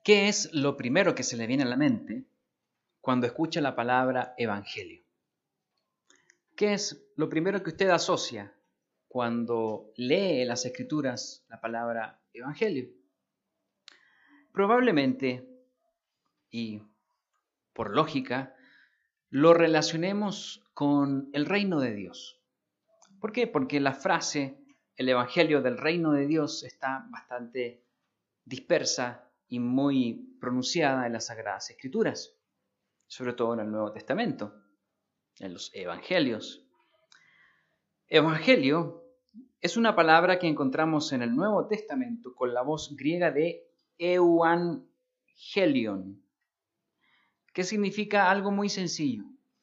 ¿Qué es lo primero que se le viene a la mente cuando escucha la palabra evangelio? ¿Qué es lo primero que usted asocia cuando lee las Escrituras la palabra evangelio? Probablemente, y por lógica, lo relacionemos con el reino de Dios. ¿Por qué? Porque la frase, el evangelio del reino de Dios, está bastante dispersa y muy pronunciada en las Sagradas Escrituras, sobre todo en el Nuevo Testamento, en los evangelios. Evangelio es una palabra que encontramos en el Nuevo Testamento con la voz griega de euangelion, que significa algo muy sencillo: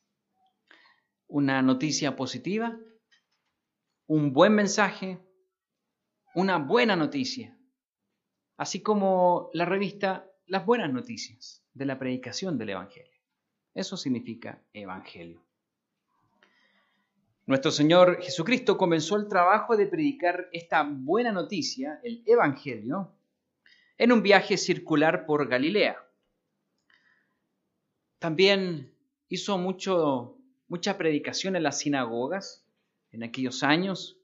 una noticia positiva, un buen mensaje, una buena noticia, así como la revista Las Buenas Noticias de la predicación del Evangelio. Eso significa evangelio. Nuestro Señor Jesucristo comenzó el trabajo de predicar esta buena noticia, el evangelio, en un viaje circular por Galilea. También hizo mucha predicación en las sinagogas en aquellos años.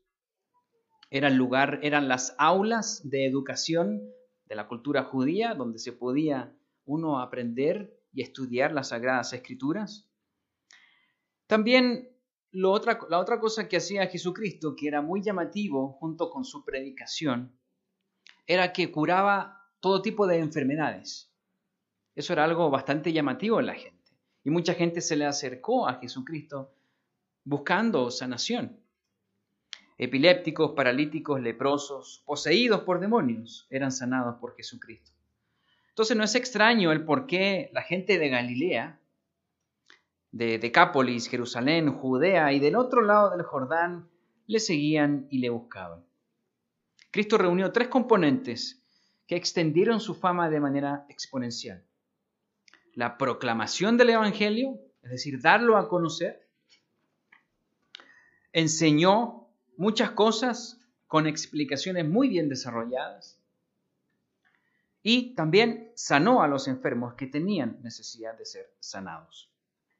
Eran las aulas de educación de la cultura judía, donde se podía uno aprender y estudiar las Sagradas Escrituras. También la otra cosa que hacía Jesucristo, que era muy llamativo junto con su predicación, era que curaba todo tipo de enfermedades. Eso era algo bastante llamativo en la gente. Y mucha gente se le acercó a Jesucristo buscando sanación. Epilépticos, paralíticos, leprosos, poseídos por demonios, eran sanados por Jesucristo. Entonces no es extraño el por qué la gente de Galilea, de Decápolis, Jerusalén, Judea y del otro lado del Jordán, le seguían y le buscaban. Cristo reunió tres componentes que extendieron su fama de manera exponencial: la proclamación del Evangelio, es decir, darlo a conocer. Enseñó muchas cosas con explicaciones muy bien desarrolladas. Y también sanó a los enfermos que tenían necesidad de ser sanados.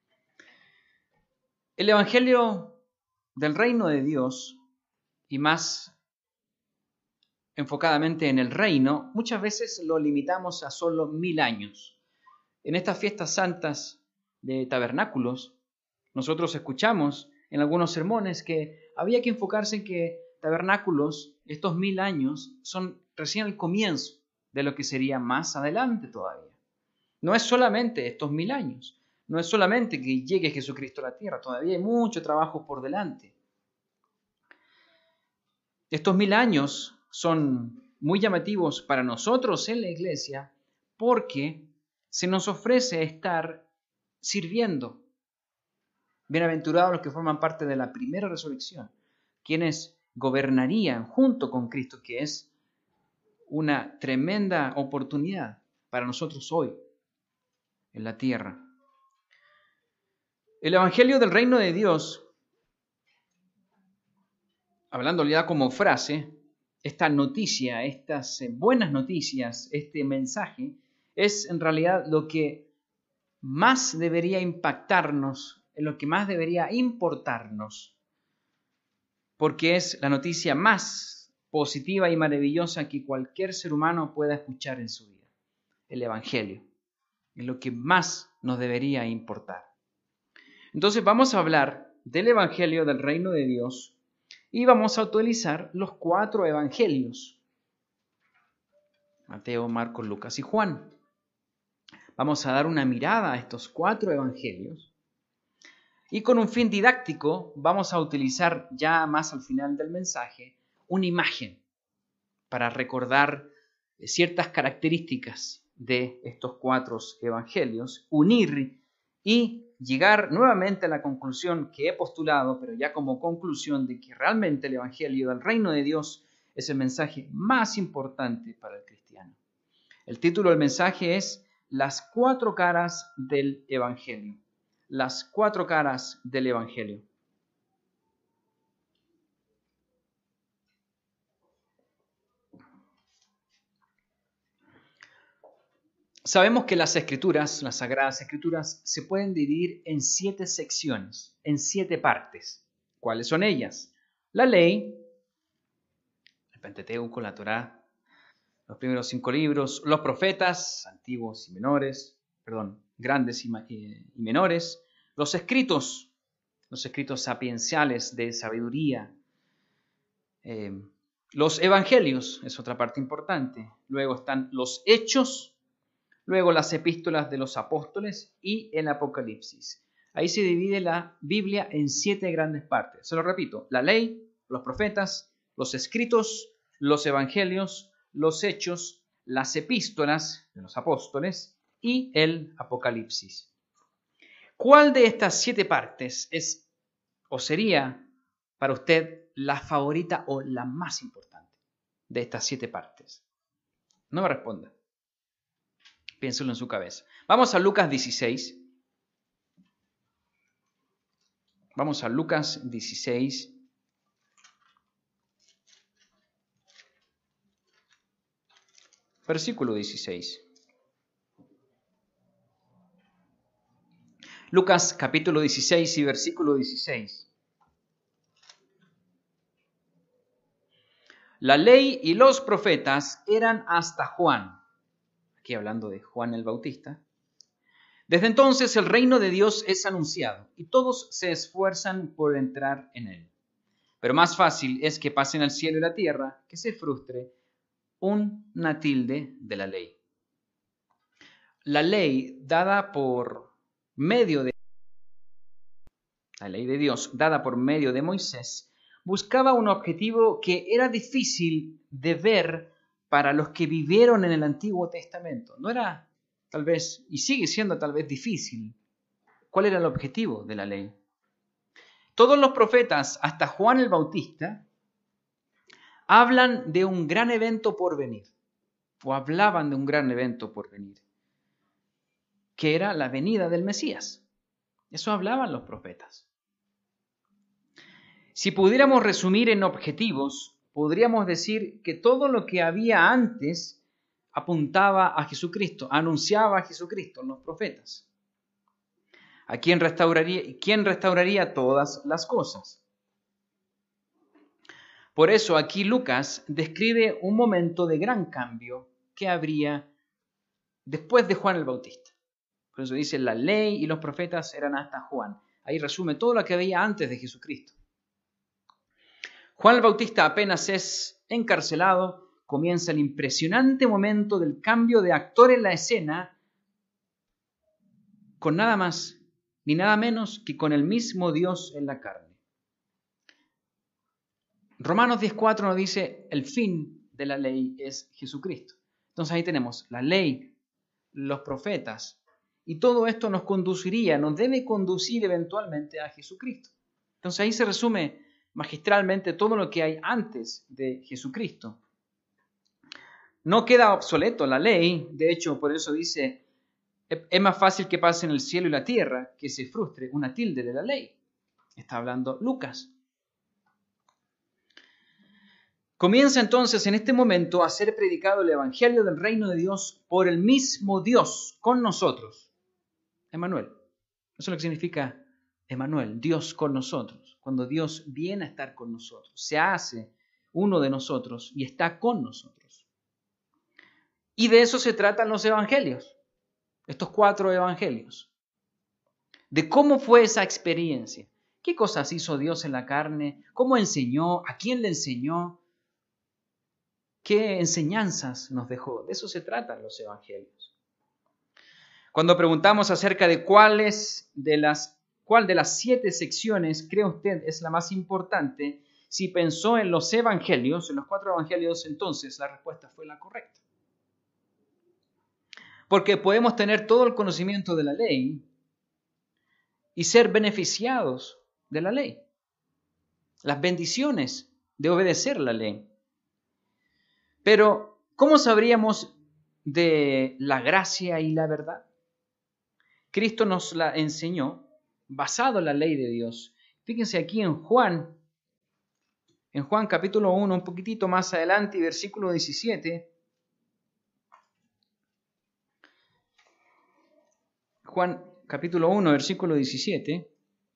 El Evangelio del reino de Dios, y más enfocadamente en el reino, muchas veces lo limitamos a solo 1000 años. En estas fiestas santas de tabernáculos, nosotros escuchamos en algunos sermones que había que enfocarse en que tabernáculos, estos 1000 años, son recién el comienzo de lo que sería más adelante todavía. No es solamente estos 1000 años, no es solamente que llegue Jesucristo a la tierra, todavía hay mucho trabajo por delante. Estos 1000 años son muy llamativos para nosotros en la iglesia porque se nos ofrece estar sirviendo. Bienaventurados los que forman parte de la primera resurrección, quienes gobernarían junto con Cristo, que es una tremenda oportunidad para nosotros hoy en la tierra. El Evangelio del Reino de Dios, hablando ya como frase, esta noticia, estas buenas noticias, este mensaje, es en realidad lo que más debería impactarnos, en lo que más debería importarnos, porque es la noticia más positiva y maravillosa que cualquier ser humano pueda escuchar en su vida. El Evangelio es lo que más nos debería importar. Entonces vamos a hablar del Evangelio del Reino de Dios y vamos a utilizar los 4 evangelios: Mateo, Marcos, Lucas y Juan. Vamos a dar una mirada a estos 4 evangelios y con un fin didáctico vamos a utilizar ya más al final del mensaje una imagen para recordar ciertas características de estos 4 evangelios, unir y llegar nuevamente a la conclusión que he postulado, pero ya como conclusión, de que realmente el Evangelio del Reino de Dios es el mensaje más importante para el cristiano. El título del mensaje es Las 4 caras del Evangelio. Las 4 caras del Evangelio. Sabemos que las escrituras, las sagradas escrituras, se pueden dividir en 7 secciones, en 7 partes. ¿Cuáles son ellas? La ley, el Pentateuco, la Torá, los primeros 5 libros, los profetas, antiguos y menores, grandes y menores, los escritos sapienciales de sabiduría, los evangelios, es otra parte importante. Luego están los hechos, luego las epístolas de los apóstoles y el Apocalipsis. Ahí se divide la Biblia en 7 grandes partes. Se lo repito, la ley, los profetas, los escritos, los evangelios, los hechos, las epístolas de los apóstoles y el Apocalipsis. ¿Cuál de estas 7 partes es o sería para usted la favorita o la más importante de estas 7 partes? No me responda. Piénselo en su cabeza. Vamos a Lucas 16. Vamos a Lucas 16. Versículo 16. Lucas capítulo 16 y versículo 16. La ley y los profetas eran hasta Juan. Aquí hablando de Juan el Bautista. Desde entonces el reino de Dios es anunciado y todos se esfuerzan por entrar en él. Pero más fácil es que pasen al cielo y la tierra que se frustre una tilde de la ley. La ley dada por medio de la ley de Dios dada por medio de Moisés buscaba un objetivo que era difícil de ver para los que vivieron en el Antiguo Testamento. No era tal vez, y sigue siendo tal vez difícil. ¿Cuál era el objetivo de la ley? Todos los profetas, hasta Juan el Bautista, hablan de un gran evento por venir, o hablaban de un gran evento por venir, que era la venida del Mesías. Eso hablaban los profetas. Si pudiéramos resumir en objetivos, podríamos decir que todo lo que había antes apuntaba a Jesucristo, anunciaba a Jesucristo en los profetas. ¿A quién restauraría todas las cosas? Por eso aquí Lucas describe un momento de gran cambio que habría después de Juan el Bautista. Por eso dice, la ley y los profetas eran hasta Juan. Ahí resume todo lo que había antes de Jesucristo. Juan el Bautista apenas es encarcelado, comienza el impresionante momento del cambio de actor en la escena con nada más ni nada menos que con el mismo Dios en la carne. Romanos 10:4 nos dice, el fin de la ley es Jesucristo. Entonces ahí tenemos la ley, los profetas, y todo esto nos debe conducir eventualmente a Jesucristo. Entonces ahí se resume magistralmente todo lo que hay antes de Jesucristo. No queda obsoleto la ley, de hecho, por eso dice, es más fácil que pasen el cielo y la tierra que se frustre una tilde de la ley. Está hablando Lucas. Comienza entonces en este momento a ser predicado el Evangelio del Reino de Dios por el mismo Dios con nosotros. Emmanuel. Eso es lo que significa Emmanuel, Dios con nosotros. Cuando Dios viene a estar con nosotros, se hace uno de nosotros y está con nosotros. Y de eso se tratan los evangelios, estos 4 evangelios. De cómo fue esa experiencia. ¿Qué cosas hizo Dios en la carne? ¿Cómo enseñó? ¿A quién le enseñó? ¿Qué enseñanzas nos dejó? De eso se tratan los evangelios. Cuando preguntamos acerca de cuál de las 7 secciones cree usted es la más importante, si pensó en los evangelios, en los 4 evangelios, entonces la respuesta fue la correcta. Porque podemos tener todo el conocimiento de la ley y ser beneficiados de la ley. Las bendiciones de obedecer la ley. Pero, ¿cómo sabríamos de la gracia y la verdad? Cristo nos la enseñó basado en la ley de Dios. Fíjense aquí en Juan capítulo 1, un poquitito más adelante, versículo 17. Juan capítulo 1, versículo 17,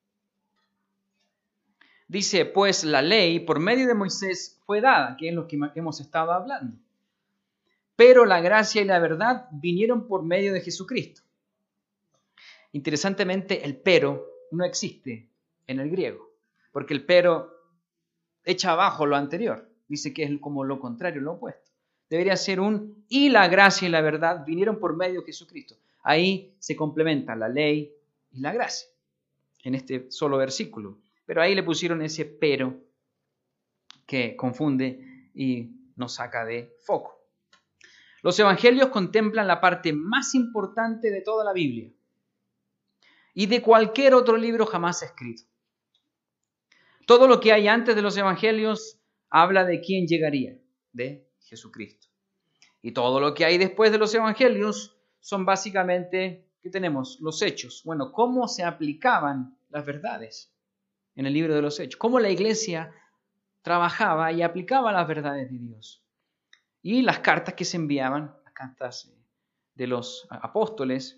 dice, pues la ley por medio de Moisés fue dada, que es lo que hemos estado hablando. Pero la gracia y la verdad vinieron por medio de Jesucristo. Interesantemente, el pero no existe en el griego, porque el pero echa abajo lo anterior. Dice que es como lo contrario, lo opuesto. Debería ser un y la gracia y la verdad vinieron por medio de Jesucristo. Ahí se complementan la ley y la gracia, en este solo versículo. Pero ahí le pusieron ese pero que confunde y nos saca de foco. Los evangelios contemplan la parte más importante de toda la Biblia y de cualquier otro libro jamás escrito. Todo lo que hay antes de los evangelios habla de quién llegaría, de Jesucristo. Y todo lo que hay después de los evangelios son básicamente, ¿qué tenemos? Los hechos. Bueno, cómo se aplicaban las verdades en el libro de los hechos. Cómo la iglesia trabajaba y aplicaba las verdades de Dios. Y las cartas que se enviaban, las cartas de los apóstoles,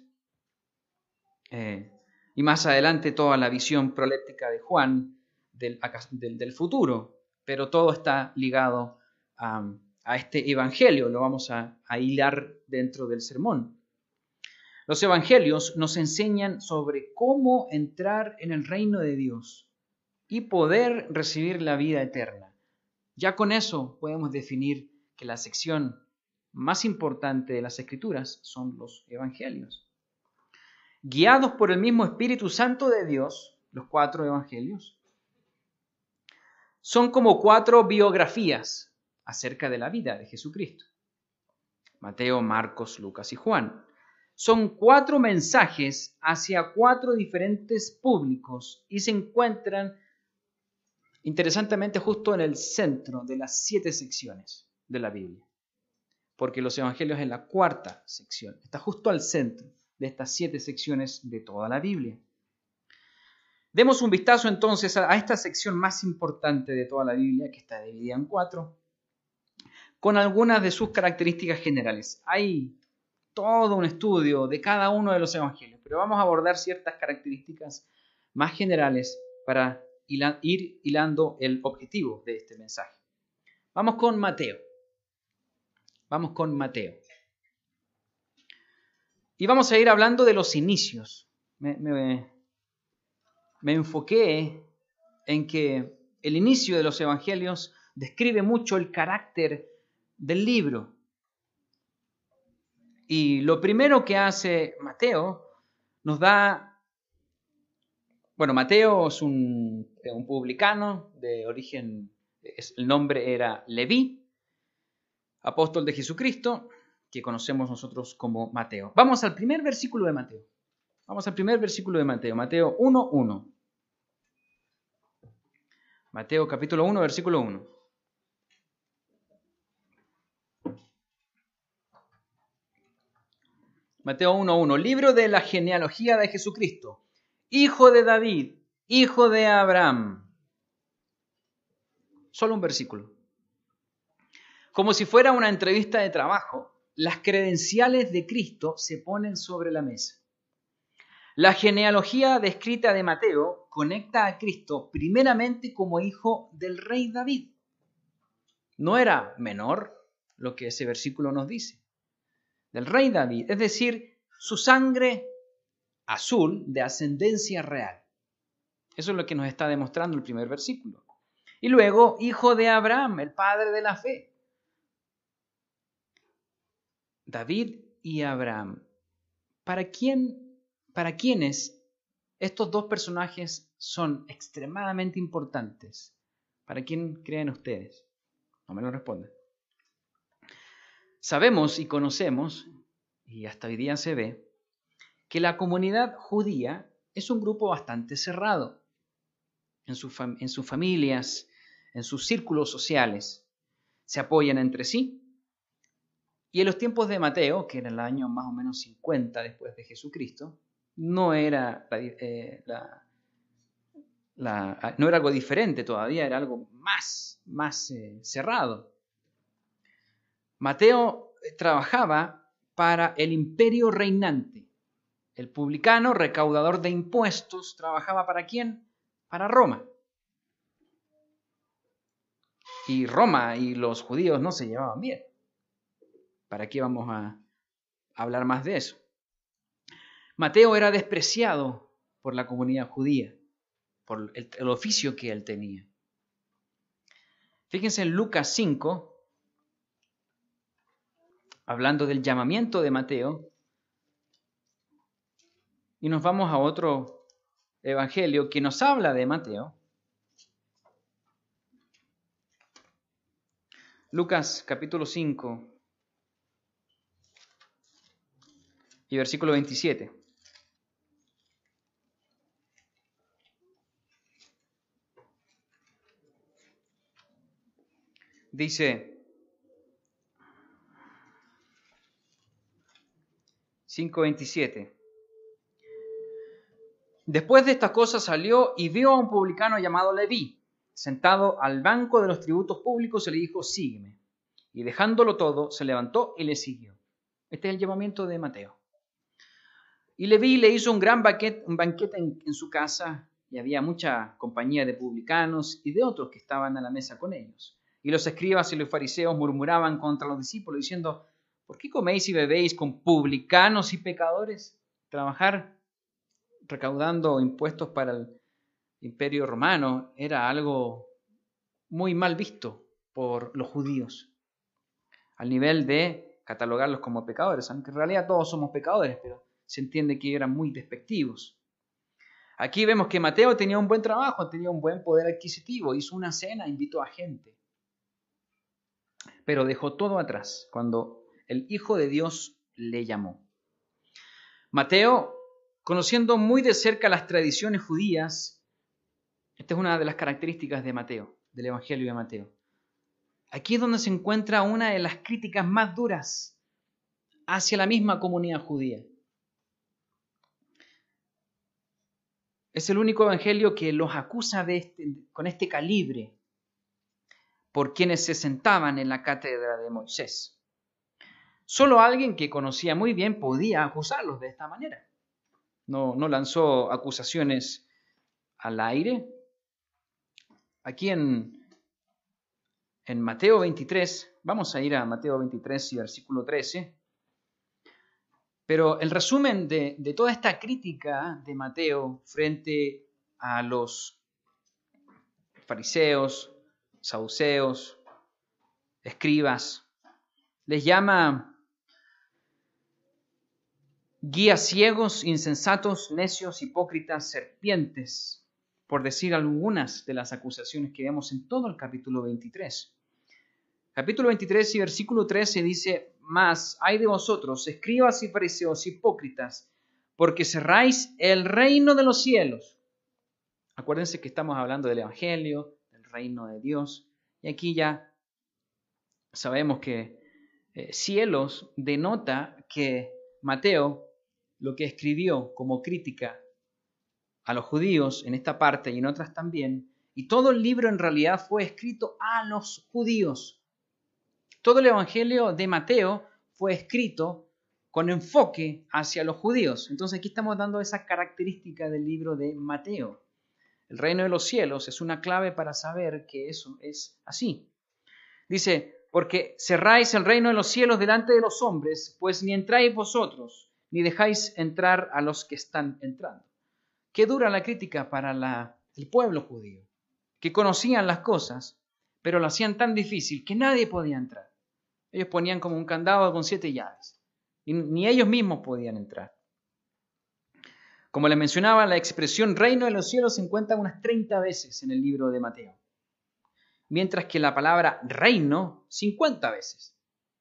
y más adelante toda la visión profética de Juan del futuro. Pero todo está ligado a este evangelio, lo vamos a hilar dentro del sermón. Los evangelios nos enseñan sobre cómo entrar en el reino de Dios y poder recibir la vida eterna. Ya con eso podemos definir que la sección más importante de las Escrituras son los evangelios. Guiados por el mismo Espíritu Santo de Dios, los 4 evangelios son como 4 biografías acerca de la vida de Jesucristo. Mateo, Marcos, Lucas y Juan. Son 4 mensajes hacia 4 diferentes públicos y se encuentran, interesantemente, justo en el centro de las 7 secciones de la Biblia. Porque los evangelios es la 4ª sección. Está justo al centro de estas 7 secciones de toda la Biblia. Demos un vistazo entonces a esta sección más importante de toda la Biblia, que está dividida en 4, con algunas de sus características generales. Hay todo un estudio de cada uno de los evangelios, pero vamos a abordar ciertas características más generales para ir hilando el objetivo de este mensaje. Vamos con Mateo. Y vamos a ir hablando de los inicios. Me enfoqué en que el inicio de los evangelios describe mucho el carácter del libro. Y lo primero que hace Mateo nos da... Bueno, Mateo es un publicano de origen, el nombre era Leví, apóstol de Jesucristo, que conocemos nosotros como Mateo. Vamos al primer versículo de Mateo. Mateo 1:1. Mateo capítulo 1, versículo 1. Mateo 1:1. Libro de la genealogía de Jesucristo, hijo de David, hijo de Abraham. Solo un versículo. Como si fuera una entrevista de trabajo, las credenciales de Cristo se ponen sobre la mesa. La genealogía descrita de Mateo conecta a Cristo primeramente como hijo del rey David. No era menor lo que ese versículo nos dice. Del rey David, es decir, su sangre azul de ascendencia real. Eso es lo que nos está demostrando el primer versículo. Y luego, hijo de Abraham, el padre de la fe. David y Abraham. ¿Para quiénes estos 2 personajes son extremadamente importantes? ¿Para quién creen ustedes? No me lo responden. Sabemos y conocemos, y hasta hoy día se ve, que la comunidad judía es un grupo bastante cerrado en sus familias, en sus círculos sociales. Se apoyan entre sí. Y en los tiempos de Mateo, que era el año más o menos 50 después de Jesucristo, no era no era algo diferente todavía, era algo más cerrado. Mateo trabajaba para el imperio reinante El publicano, recaudador de impuestos, trabajaba ¿para quién? Para Roma. Y Roma y los judíos no se llevaban bien. ¿Para qué vamos a hablar más de eso? Mateo era despreciado por la comunidad judía, por el oficio que él tenía. Fíjense en Lucas 5, hablando del llamamiento de Mateo, y nos vamos a otro evangelio que nos habla de Mateo. Lucas capítulo 5 y versículo 27. Dice 5:27. Después de estas cosas salió y vio a un publicano llamado Leví, sentado al banco de los tributos públicos, y le dijo: sígueme. Y dejándolo todo, se levantó y le siguió. Este es el llamamiento de Mateo. Y Leví le hizo un gran banquete en su casa, y había mucha compañía de publicanos y de otros que estaban a la mesa con ellos. Y los escribas y los fariseos murmuraban contra los discípulos, diciendo: ¿por qué coméis y bebéis con publicanos y pecadores? Trabajar recaudando impuestos para el Imperio Romano era algo muy mal visto por los judíos, al nivel de catalogarlos como pecadores, aunque en realidad todos somos pecadores, pero se entiende que eran muy despectivos. Aquí vemos que Mateo tenía un buen trabajo, tenía un buen poder adquisitivo, hizo una cena, invitó a gente, pero dejó todo atrás cuando el Hijo de Dios le llamó. Mateo, conociendo muy de cerca las tradiciones judías, esta es una de las características de Mateo, del Evangelio de Mateo. Aquí es donde se encuentra una de las críticas más duras hacia la misma comunidad judía. Es el único evangelio que los acusa con este calibre por quienes se sentaban en la cátedra de Moisés. Solo alguien que conocía muy bien podía acusarlos de esta manera. No lanzó acusaciones al aire. Aquí en Mateo 23, vamos a ir a Mateo 23 y versículo 13, pero el resumen de toda esta crítica de Mateo frente a los fariseos, saduceos, escribas, les llama guías ciegos, insensatos, necios, hipócritas, serpientes, por decir algunas de las acusaciones que vemos en todo el capítulo 23. Capítulo 23 y versículo 13 dice: mas hay de vosotros, escribas y fariseos, hipócritas, porque cerráis el reino de los cielos. Acuérdense que estamos hablando del Evangelio, del reino de Dios, y aquí ya sabemos que cielos denota que Mateo lo que escribió como crítica a los judíos en esta parte y en otras también, y todo el libro en realidad fue escrito a los judíos. Todo el Evangelio de Mateo fue escrito con enfoque hacia los judíos. Entonces aquí estamos dando esa característica del libro de Mateo. El reino de los cielos es una clave para saber que eso es así. Dice: porque cerráis el reino de los cielos delante de los hombres, pues ni entráis vosotros, ni dejáis entrar a los que están entrando. Qué dura la crítica para el pueblo judío, que conocían las cosas, pero lo hacían tan difícil que nadie podía entrar. Ellos ponían como un candado con 7 llaves, y ni ellos mismos podían entrar. Como les mencionaba, la expresión reino de los cielos se encuentra unas 30 veces en el libro de Mateo, mientras que la palabra reino 50 veces.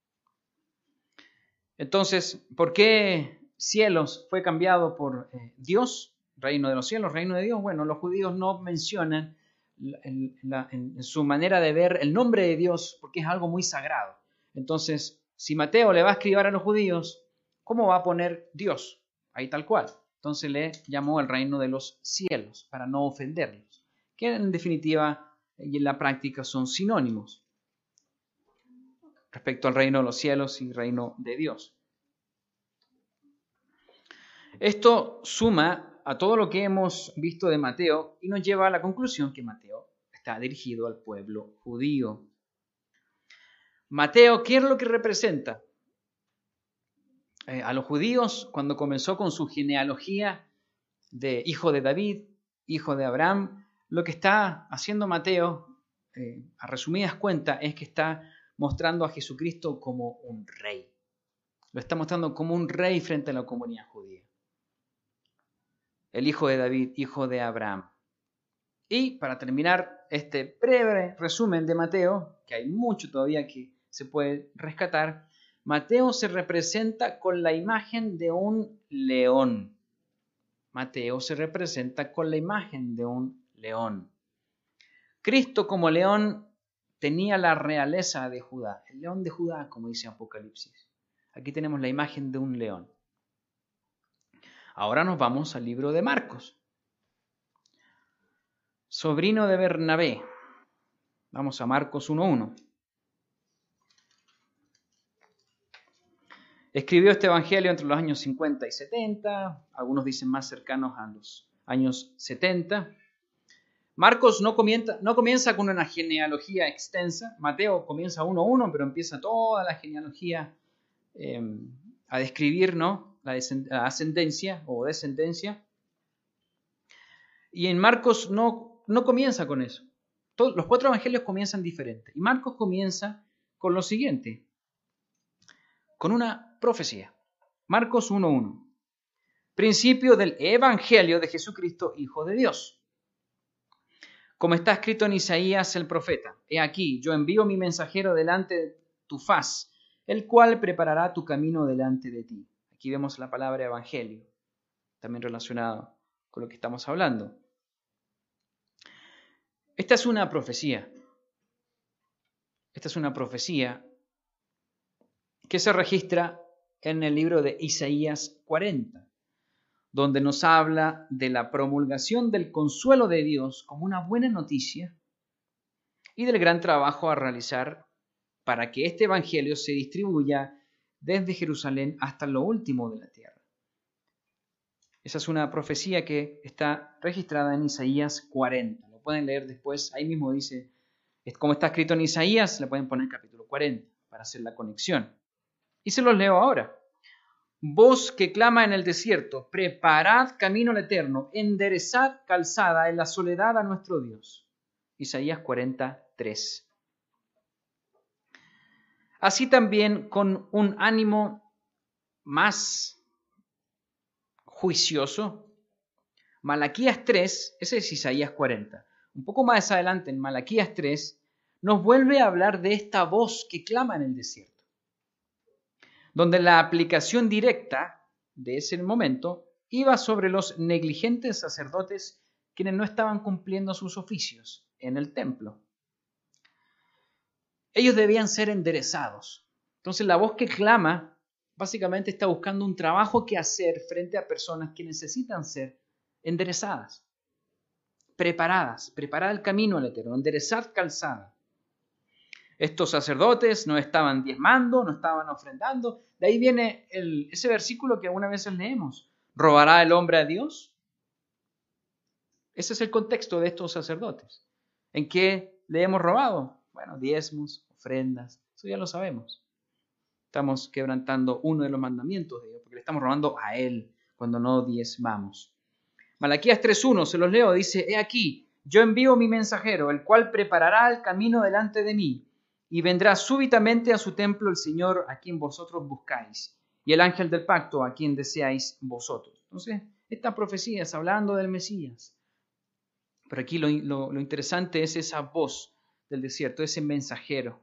Entonces, ¿por qué cielos fue cambiado por Dios? Reino de los cielos, reino de Dios. Bueno, los judíos no mencionan en su manera de ver el nombre de Dios porque es algo muy sagrado. Entonces, si Mateo le va a escribir a los judíos, ¿cómo va a poner Dios? Ahí tal cual. Entonces le llamó el reino de los cielos para no ofenderlos, que en definitiva y en la práctica son sinónimos respecto al reino de los cielos y reino de Dios. Esto suma a todo lo que hemos visto de Mateo y nos lleva a la conclusión que Mateo está dirigido al pueblo judío. Mateo, ¿qué es lo que representa? A los judíos, cuando comenzó con su genealogía de hijo de David, hijo de Abraham, lo que está haciendo Mateo, a resumidas cuentas, es que está mostrando a Jesucristo como un rey. Lo está mostrando como un rey frente a la comunidad judía. El hijo de David, hijo de Abraham. Y para terminar este breve resumen de Mateo, que hay mucho todavía que se puede rescatar, Mateo se representa con la imagen de un león. Mateo se representa con la imagen de un león. Cristo como león tenía la realeza de Judá, el león de Judá, como dice Apocalipsis. Aquí tenemos la imagen de un león. Ahora nos vamos al libro de Marcos. Sobrino de Bernabé. Vamos a Marcos 1:1. Escribió este evangelio entre los años 50 y 70, algunos dicen más cercanos a los años 70. Marcos no comienza con una genealogía extensa. Mateo comienza 1:1, pero empieza toda la genealogía a describir, ¿no?, la ascendencia o descendencia. Y en Marcos no comienza con eso. Los 4 evangelios comienzan diferentes. Y Marcos comienza con lo siguiente, con una profecía. Marcos 1:1. Principio del evangelio de Jesucristo, Hijo de Dios. Como está escrito en Isaías el profeta: He aquí, yo envío mi mensajero delante de tu faz, el cual preparará tu camino delante de ti. Aquí vemos la palabra evangelio, también relacionado con lo que estamos hablando. Esta es una profecía. Esta es una profecía que se registra en el libro de Isaías 40, donde nos habla de la promulgación del consuelo de Dios como una buena noticia y del gran trabajo a realizar para que este evangelio se distribuya desde Jerusalén hasta lo último de la tierra. Esa es una profecía que está registrada en Isaías 40. Lo pueden leer después, ahí mismo dice, como está escrito en Isaías, le pueden poner capítulo 40 para hacer la conexión. Y se los leo ahora. Voz que clama en el desierto, preparad camino al eterno, enderezad calzada en la soledad a nuestro Dios. Isaías 43. Así también, con un ánimo más juicioso, Malaquías 3, ese es Isaías 40. Un poco más adelante, en Malaquías 3, nos vuelve a hablar de esta voz que clama en el desierto, donde la aplicación directa de ese momento iba sobre los negligentes sacerdotes quienes no estaban cumpliendo sus oficios en el templo. Ellos debían ser enderezados. Entonces la voz que clama básicamente está buscando un trabajo que hacer frente a personas que necesitan ser enderezadas, preparadas, preparar el camino al eterno, enderezar calzada. Estos sacerdotes no estaban diezmando, no estaban ofrendando. De ahí viene ese versículo que algunas veces leemos. ¿Robará el hombre a Dios? Ese es el contexto de estos sacerdotes. ¿En qué le hemos robado? Bueno, diezmos, ofrendas, eso ya lo sabemos. Estamos quebrantando uno de los mandamientos de Dios, porque le estamos robando a Él cuando no diezmamos. Malaquías 3:1, se los leo, dice: He aquí, yo envío mi mensajero, el cual preparará el camino delante de mí, y vendrá súbitamente a su templo el Señor a quien vosotros buscáis, y el ángel del pacto a quien deseáis vosotros. Entonces, esta profecía es hablando del Mesías. Pero aquí lo interesante es esa voz del desierto, ese mensajero.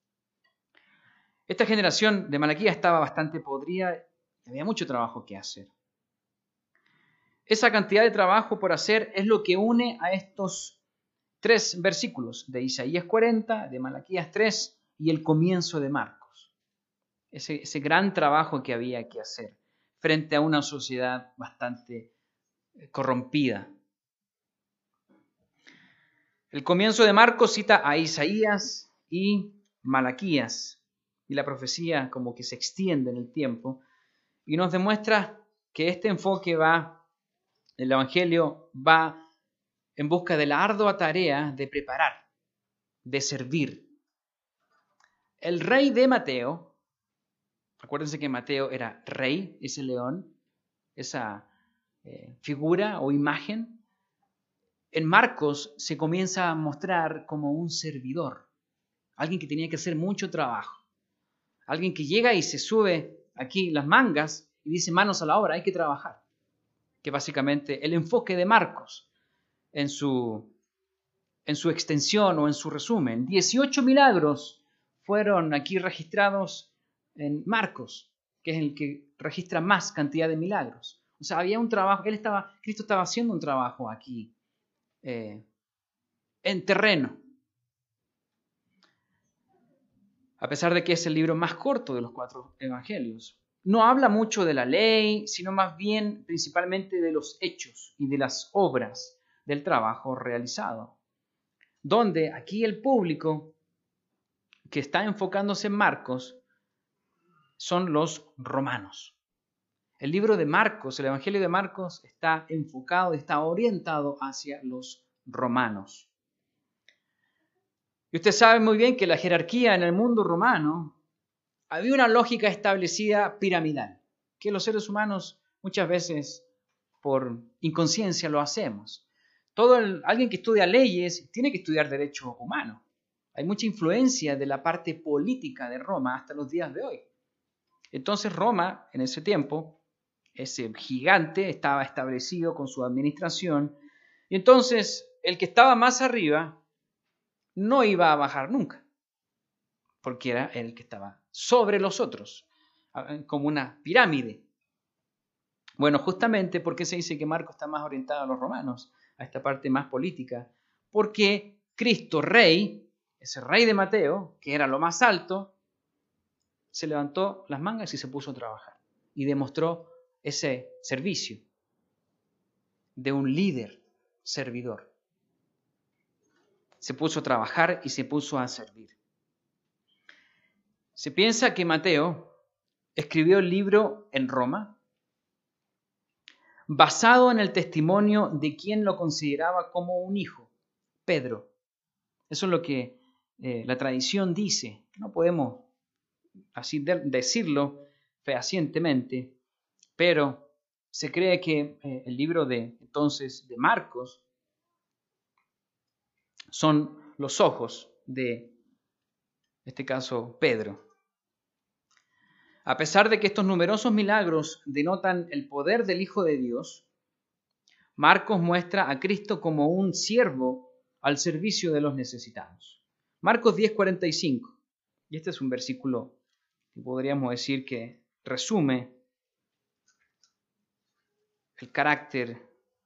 Esta generación de Malaquías estaba bastante podrida y había mucho trabajo que hacer. Esa cantidad de trabajo por hacer es lo que une a estos 3 versículos de Isaías 40, de Malaquías 3 y el comienzo de Marcos. Ese gran trabajo que había que hacer frente a una sociedad bastante corrompida. El comienzo de Marcos cita a Isaías y Malaquías, y la profecía como que se extiende en el tiempo y nos demuestra que este enfoque el Evangelio va en busca de la ardua tarea de preparar, de servir. El rey de Mateo, acuérdense que Mateo era rey, ese león, esa figura o imagen. En Marcos se comienza a mostrar como un servidor, alguien que tenía que hacer mucho trabajo, alguien que llega y se sube aquí las mangas y dice manos a la obra, hay que trabajar. Que básicamente el enfoque de Marcos en su extensión o en su resumen. 18 milagros fueron aquí registrados en Marcos, que es el que registra más cantidad de milagros. O sea, había un trabajo, Cristo estaba haciendo un trabajo aquí en terreno. A pesar de que es el libro más corto de los 4 evangelios. No habla mucho de la ley, sino más bien principalmente de los hechos y de las obras del trabajo realizado. Donde aquí el público que está enfocándose en Marcos son los romanos. El libro de Marcos, el Evangelio de Marcos, está enfocado, está orientado hacia los romanos. Y usted sabe muy bien que la jerarquía en el mundo romano había una lógica establecida piramidal, que los seres humanos muchas veces por inconsciencia lo hacemos. Alguien que estudia leyes tiene que estudiar derecho humano. Hay mucha influencia de la parte política de Roma hasta los días de hoy. Entonces Roma, en ese tiempo, ese gigante, estaba establecido con su administración, y entonces el que estaba más arriba no iba a bajar nunca, porque era el que estaba sobre los otros, como una pirámide. Bueno, justamente porque se dice que Marcos está más orientado a los romanos, a esta parte más política, porque Cristo Rey, ese rey de Mateo, que era lo más alto, se levantó las mangas y se puso a trabajar y demostró ese servicio de un líder servidor. Se puso a trabajar y se puso a servir. Se piensa que Mateo escribió el libro en Roma, basado en el testimonio de quien lo consideraba como un hijo, Pedro. Eso es lo que la tradición dice. No podemos así decirlo fehacientemente, pero se cree que el libro de Marcos son los ojos de, en este caso, Pedro. A pesar de que estos numerosos milagros denotan el poder del Hijo de Dios, Marcos muestra a Cristo como un siervo al servicio de los necesitados. Marcos 10:45, y este es un versículo que podríamos decir que resume el carácter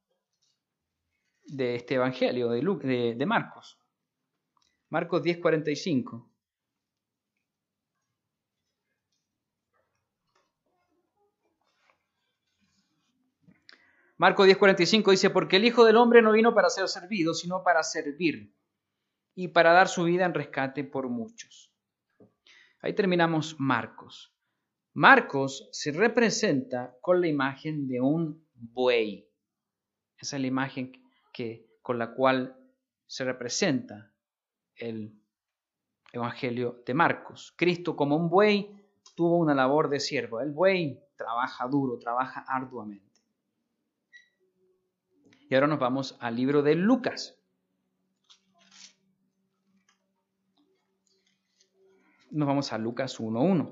de este evangelio de Marcos. Marcos 10:45. Marcos 10:45 dice, porque el Hijo del Hombre no vino para ser servido, sino para servir y para dar su vida en rescate por muchos. Ahí terminamos Marcos. Marcos se representa con la imagen de un buey. Esa es la imagen con la cual se representa el Evangelio de Marcos. Cristo como un buey tuvo una labor de siervo. El buey trabaja duro, trabaja arduamente. Y ahora nos vamos al libro de Lucas. Nos vamos a Lucas 1:1.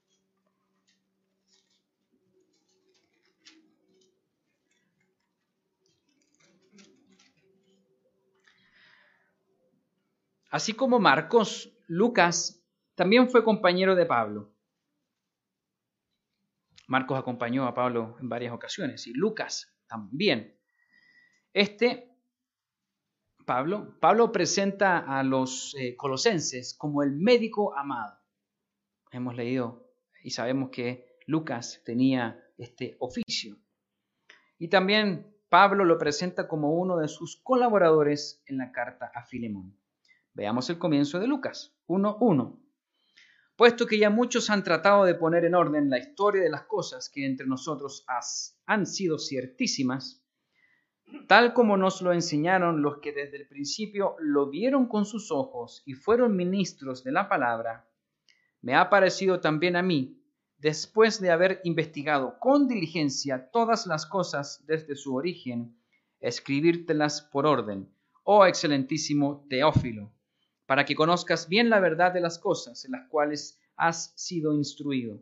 Así como Marcos, Lucas también fue compañero de Pablo. Marcos acompañó a Pablo en varias ocasiones y Lucas también. Pablo presenta a los colosenses como el médico amado. Hemos leído y sabemos que Lucas tenía este oficio. Y también Pablo lo presenta como uno de sus colaboradores en la carta a Filemón. Veamos el comienzo de Lucas 1:1. puesto que ya muchos han tratado de poner en orden la historia de las cosas que entre nosotros han sido ciertísimas, tal como nos lo enseñaron los que desde el principio lo vieron con sus ojos y fueron ministros de la palabra, me ha parecido también a mí, después de haber investigado con diligencia todas las cosas desde su origen, escribírtelas por orden, oh excelentísimo Teófilo, para que conozcas bien la verdad de las cosas en las cuales has sido instruido.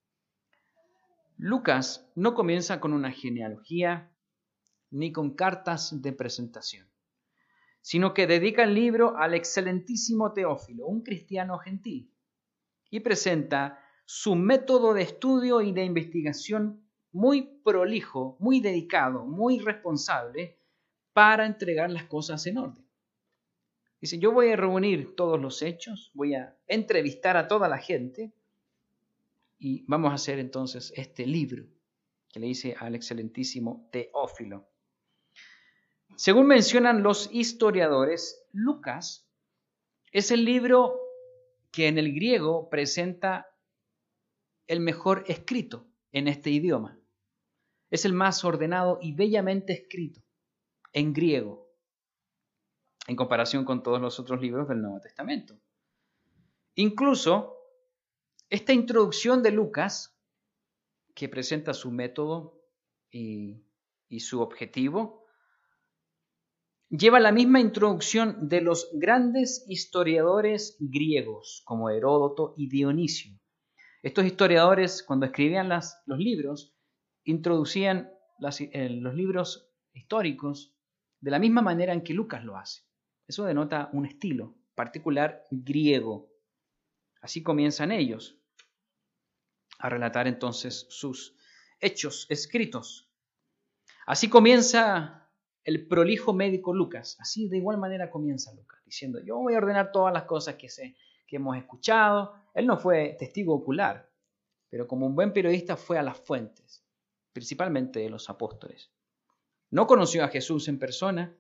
Lucas no comienza con una genealogía ni con cartas de presentación, sino que dedica el libro al excelentísimo Teófilo, un cristiano gentil, y presenta su método de estudio y de investigación muy prolijo, muy dedicado, muy responsable para entregar las cosas en orden. Dice, yo voy a reunir todos los hechos, voy a entrevistar a toda la gente y vamos a hacer entonces este libro que le hice al excelentísimo Teófilo. Según mencionan los historiadores, Lucas es el libro que en el griego presenta el mejor escrito en este idioma. Es el más ordenado y bellamente escrito en griego, en comparación con todos los otros libros del Nuevo Testamento. Incluso, esta introducción de Lucas, que presenta su método y su objetivo, lleva la misma introducción de los grandes historiadores griegos, como Heródoto y Dionisio. Estos historiadores, cuando escribían los libros, introducían los libros históricos de la misma manera en que Lucas lo hace. Eso denota un estilo particular griego. Así comienzan ellos a relatar entonces sus hechos escritos. Así comienza el prolijo médico Lucas. Así de igual manera comienza Lucas, diciendo, yo voy a ordenar todas las cosas que hemos escuchado. Él no fue testigo ocular, pero como un buen periodista fue a las fuentes, principalmente de los apóstoles. No conoció a Jesús en persona,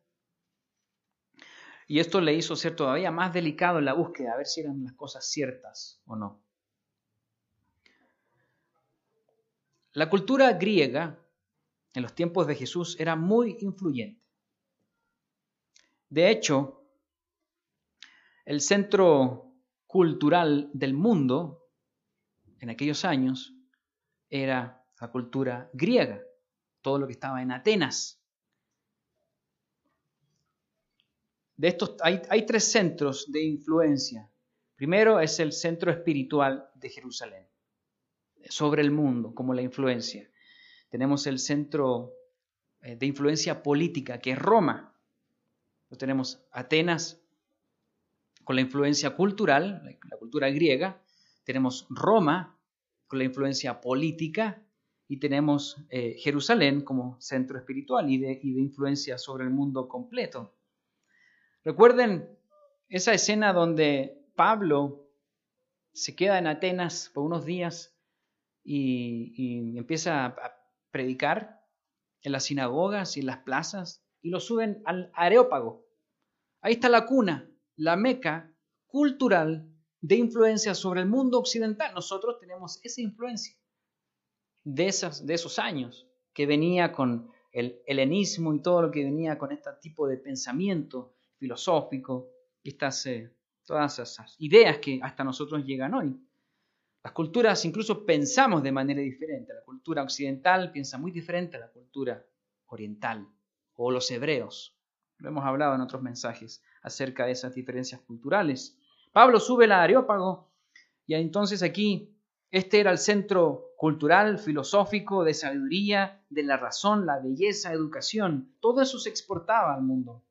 y esto le hizo ser todavía más delicado en la búsqueda, a ver si eran las cosas ciertas o no. La cultura griega en los tiempos de Jesús era muy influyente. De hecho, el centro cultural del mundo en aquellos años era la cultura griega, todo lo que estaba en Atenas. De estos hay tres centros de influencia. Primero es el centro espiritual de Jerusalén, sobre el mundo, como la influencia. Tenemos el centro de influencia política, que es Roma. Tenemos Atenas con la influencia cultural, la cultura griega. Tenemos Roma con la influencia política. Y tenemos Jerusalén como centro espiritual y de influencia sobre el mundo completo. Recuerden esa escena donde Pablo se queda en Atenas por unos días y empieza a predicar en las sinagogas y en las plazas y lo suben al Areópago. Ahí está la cuna, la meca cultural de influencia sobre el mundo occidental. Nosotros tenemos esa influencia de esos años que venía con el helenismo y todo lo que venía con este tipo de pensamiento filosófico y todas esas ideas que hasta nosotros llegan hoy. Las culturas incluso pensamos de manera diferente. La cultura occidental piensa muy diferente a la cultura oriental o los hebreos. Lo hemos hablado en otros mensajes acerca de esas diferencias culturales. Pablo sube al Areópago y entonces aquí este era el centro cultural, filosófico, de sabiduría, de la razón, la belleza, educación. Todo eso se exportaba al mundo.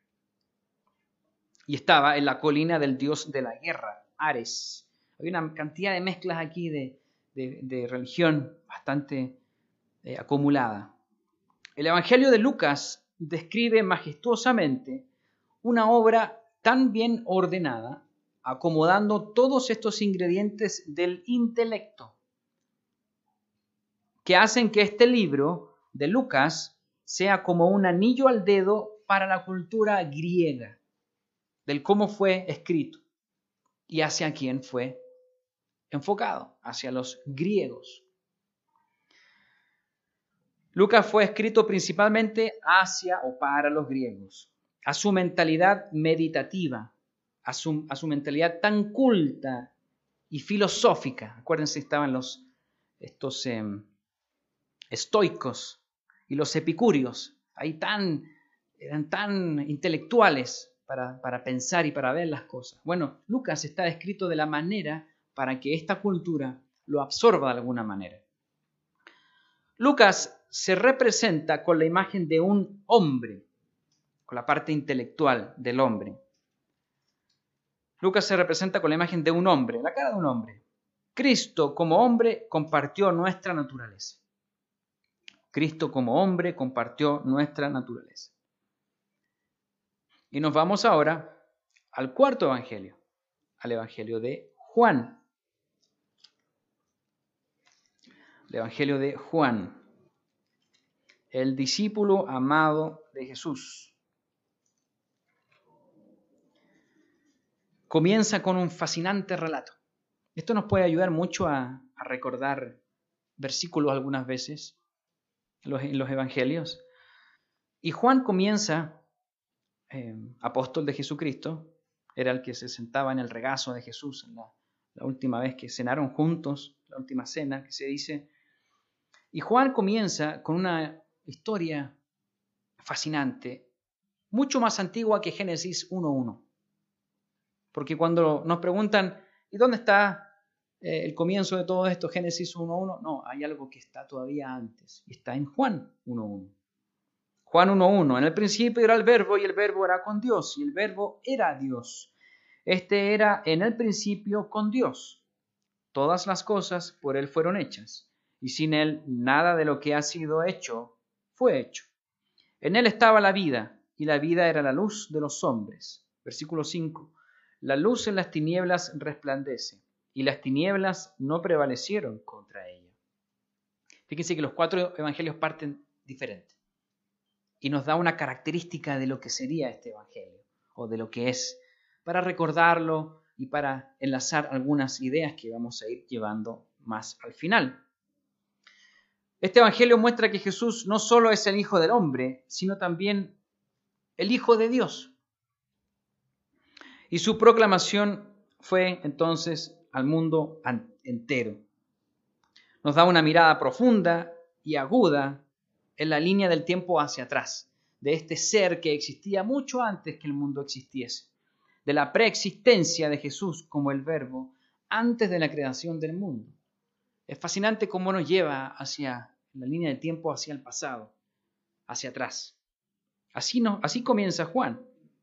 Y estaba en la colina del dios de la guerra, Ares. Hay una cantidad de mezclas aquí de religión bastante acumulada. El Evangelio de Lucas describe majestuosamente una obra tan bien ordenada, acomodando todos estos ingredientes del intelecto, que hacen que este libro de Lucas sea como un anillo al dedo para la cultura griega, del cómo fue escrito y hacia quién fue enfocado hacia los griegos. Lucas fue escrito principalmente hacia o para los griegos, a su mentalidad meditativa, a su mentalidad tan culta y filosófica. Acuérdense, estaban estos estoicos y los epicúreos, ahí eran tan intelectuales para pensar y para ver las cosas. Bueno, Lucas está escrito de la manera para que esta cultura lo absorba de alguna manera. Lucas se representa con la imagen de un hombre, con la parte intelectual del hombre. Lucas se representa con la imagen de un hombre, la cara de un hombre. Cristo como hombre compartió nuestra naturaleza. Cristo como hombre compartió nuestra naturaleza. Y nos vamos ahora al cuarto evangelio, al evangelio de Juan. El evangelio de Juan, el discípulo amado de Jesús. Comienza con un fascinante relato. Esto nos puede ayudar mucho a recordar versículos algunas veces en los evangelios. Y Juan comienza, apóstol de Jesucristo, era el que se sentaba en el regazo de Jesús en la última vez que cenaron juntos, la última cena que se dice. Y Juan comienza con una historia fascinante, mucho más antigua que Génesis 1:1. Porque cuando nos preguntan, ¿y dónde está el comienzo de todo esto, Génesis 1:1? No, hay algo que está todavía antes, y está en Juan 1:1. Juan 1:1, en el principio era el verbo, y el verbo era con Dios, y el verbo era Dios. Este era en el principio con Dios. Todas las cosas por Él fueron hechas, y sin Él nada de lo que ha sido hecho fue hecho. En Él estaba la vida, y la vida era la luz de los hombres. Versículo 5. La luz en las tinieblas resplandece, y las tinieblas no prevalecieron contra ella. Fíjense que los 4 evangelios parten diferente, y nos da una característica de lo que sería este evangelio, o de lo que es, para recordarlo y para enlazar algunas ideas que vamos a ir llevando más al final. Este evangelio muestra que Jesús no solo es el Hijo del Hombre, sino también el Hijo de Dios. Y su proclamación fue entonces al mundo entero. Nos da una mirada profunda y aguda en la línea del tiempo hacia atrás, de este ser que existía mucho antes que el mundo existiese, de la preexistencia de Jesús como el Verbo antes de la creación del mundo. Es fascinante cómo nos lleva hacia la línea del tiempo, hacia el pasado, hacia atrás. Así comienza Juan.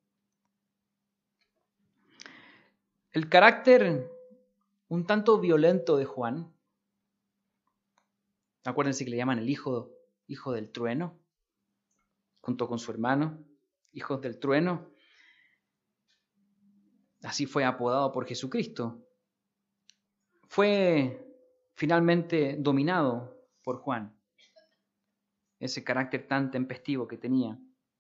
El carácter un tanto violento de Juan, acuérdense que le llaman el hijo del trueno, junto con su hermano, hijos del trueno. Así fue apodado por Jesucristo. Fue finalmente dominado por Juan, ese carácter tan tempestivo que tenía.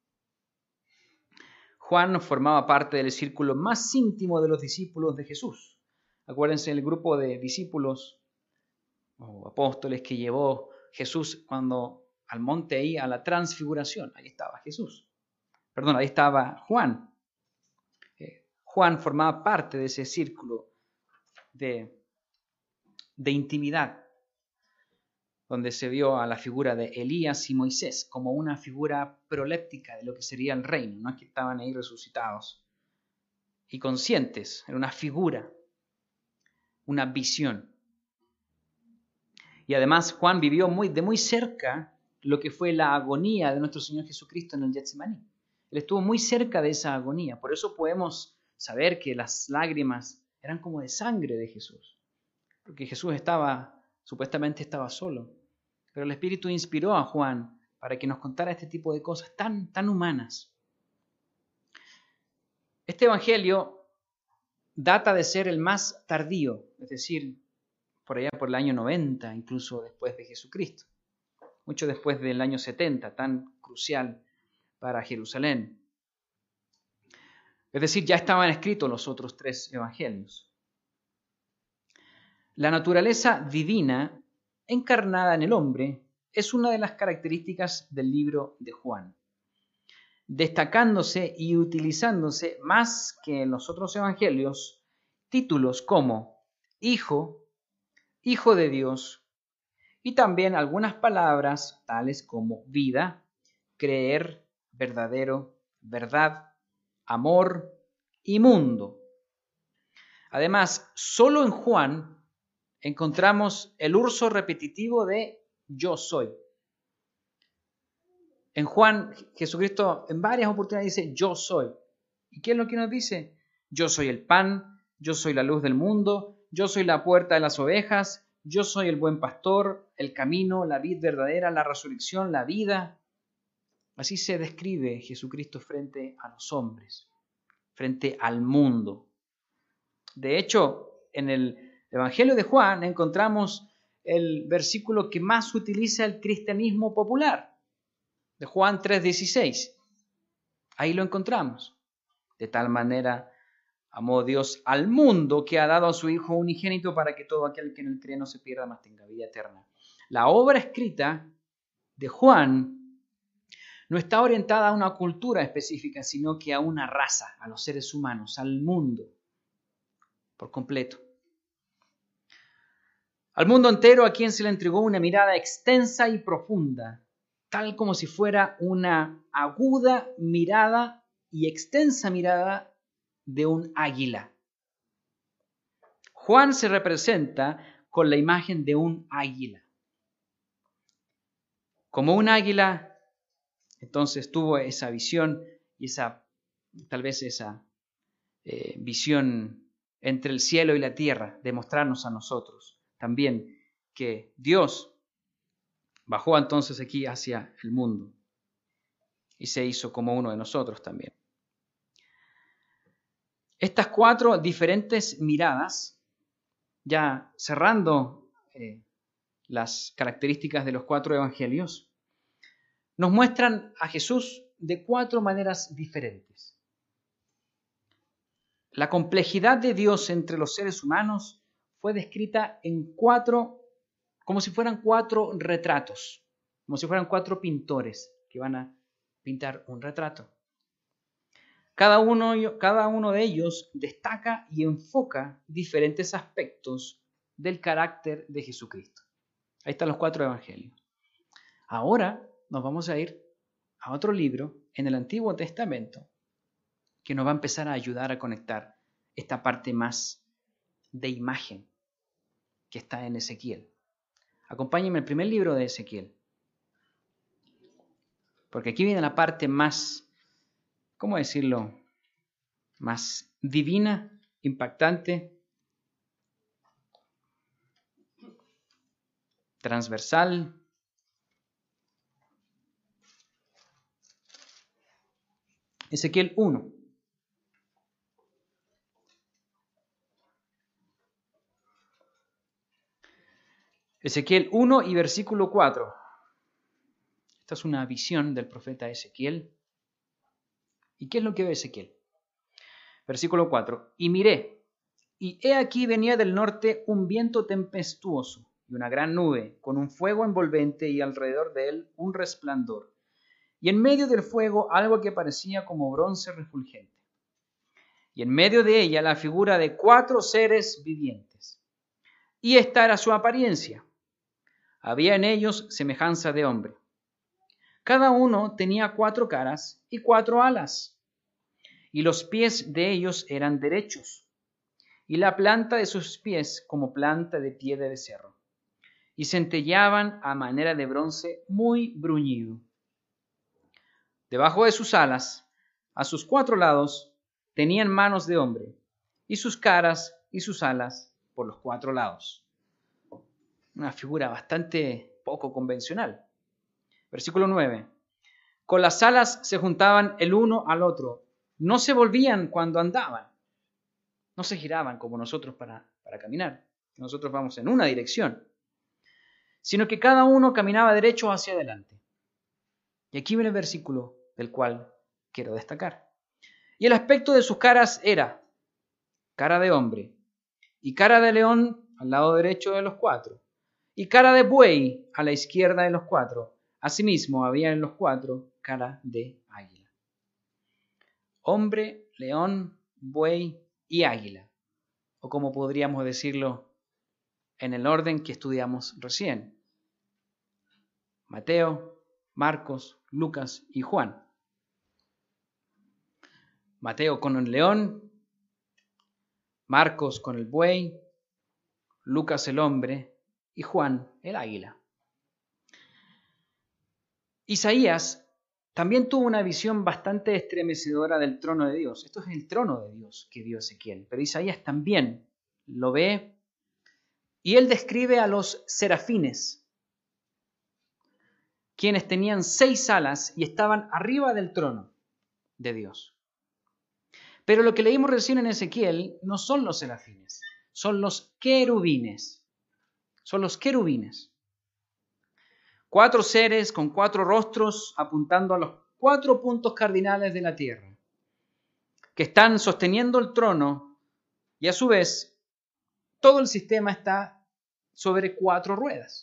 Juan formaba parte del círculo más íntimo de los discípulos de Jesús. Acuérdense del grupo de discípulos o apóstoles que llevó Jesús cuando al monte ahí, a la transfiguración. Ahí estaba Jesús. Perdón, ahí estaba Juan. Juan formaba parte de ese círculo de intimidad, donde se vio a la figura de Elías y Moisés como una figura proléptica de lo que sería el reino. No es que estaban ahí resucitados y conscientes, era una figura, una visión. Y además Juan vivió de muy cerca lo que fue la agonía de nuestro Señor Jesucristo en el Getsemaní. Él estuvo muy cerca de esa agonía, por eso podemos saber que las lágrimas eran como de sangre de Jesús, porque Jesús supuestamente estaba solo. Pero el Espíritu inspiró a Juan para que nos contara este tipo de cosas tan humanas. Este evangelio data de ser el más tardío, es decir, por allá por el año 90, incluso después de Jesucristo, mucho después del año 70, tan crucial para Jerusalén. Es decir, ya estaban escritos los otros 3 evangelios. La naturaleza divina encarnada en el hombre es una de las características del libro de Juan, destacándose y utilizándose más que en los otros evangelios títulos como Hijo, Hijo de Dios, y también algunas palabras tales como vida, creer, verdadero, verdad, amor y mundo. Además, solo en Juan encontramos el uso repetitivo de yo soy. En Juan, Jesucristo en varias oportunidades dice yo soy. ¿Y qué es lo que nos dice? Yo soy el pan, yo soy la luz del mundo, yo soy la puerta de las ovejas, yo soy el buen pastor, el camino, la vid verdadera, la resurrección, la vida. Así se describe Jesucristo frente a los hombres, frente al mundo. De hecho, en el Evangelio de Juan encontramos el versículo que más utiliza el cristianismo popular, de Juan 3:16. Ahí lo encontramos. De tal manera amó Dios al mundo que ha dado a su Hijo unigénito para que todo aquel que en él cree no se pierda, mas tenga vida eterna. La obra escrita de Juan no está orientada a una cultura específica, sino que a una raza, a los seres humanos, al mundo, por completo. Al mundo entero a quien se le entregó una mirada extensa y profunda, tal como si fuera una aguda mirada y extensa mirada de un águila. Juan se representa con la imagen de un águila. Como un águila, entonces tuvo esa visión y tal vez esa visión entre el cielo y la tierra, de mostrarnos a nosotros también que Dios bajó entonces aquí hacia el mundo y se hizo como uno de nosotros también. Estas 4 diferentes miradas, ya cerrando las características de los 4 evangelios, nos muestran a Jesús de 4 maneras diferentes. La complejidad de Dios entre los seres humanos fue descrita en 4, como si fueran 4 retratos, como si fueran 4 pintores que van a pintar un retrato. Cada uno de ellos destaca y enfoca diferentes aspectos del carácter de Jesucristo. Ahí están los 4 evangelios. Ahora nos vamos a ir a otro libro en el Antiguo Testamento que nos va a empezar a ayudar a conectar esta parte más de imagen que está en Ezequiel. Acompáñenme al primer libro de Ezequiel, porque aquí viene la parte más, ¿cómo decirlo?, más divina, impactante, transversal. Ezequiel 1. Ezequiel 1 y versículo 4. Esta es una visión del profeta Ezequiel. ¿Y qué es lo que ve Ezequiel? Versículo 4. Y miré, y he aquí venía del norte un viento tempestuoso y una gran nube, con un fuego envolvente y alrededor de él un resplandor. Y en medio del fuego algo que parecía como bronce refulgente. Y en medio de ella la figura de 4 seres vivientes. Y esta era su apariencia. Había en ellos semejanza de hombre. Cada uno tenía 4 caras y 4 alas. Y los pies de ellos eran derechos, y la planta de sus pies como planta de pie de becerro. Y centelleaban a manera de bronce muy bruñido. Debajo de sus alas, a sus 4 lados, tenían manos de hombre, y sus caras y sus alas por los 4 lados. Una figura bastante poco convencional. Versículo 9. Con las alas se juntaban el uno al otro. No se volvían cuando andaban. No se giraban como nosotros para caminar. Nosotros vamos en una dirección. Sino que cada uno caminaba derecho hacia adelante. Y aquí viene el versículo del cual quiero destacar. Y el aspecto de sus caras era cara de hombre y cara de león al lado derecho de los 4, y cara de buey a la izquierda de los 4. Asimismo, había en los 4 cara de águila. Hombre, león, buey y águila. O como podríamos decirlo en el orden que estudiamos recién. Mateo, Marcos, Lucas y Juan. Mateo con el león, Marcos con el buey, Lucas el hombre y Juan el águila. Isaías también tuvo una visión bastante estremecedora del trono de Dios. Esto es el trono de Dios que vio Ezequiel, pero Isaías también lo ve y él describe a los serafines, quienes tenían 6 alas y estaban arriba del trono de Dios. Pero lo que leímos recién en Ezequiel no son los serafines, son los querubines. Son los querubines. 4 seres con 4 rostros apuntando a los 4 puntos cardinales de la tierra, que están sosteniendo el trono y a su vez todo el sistema está sobre 4 ruedas.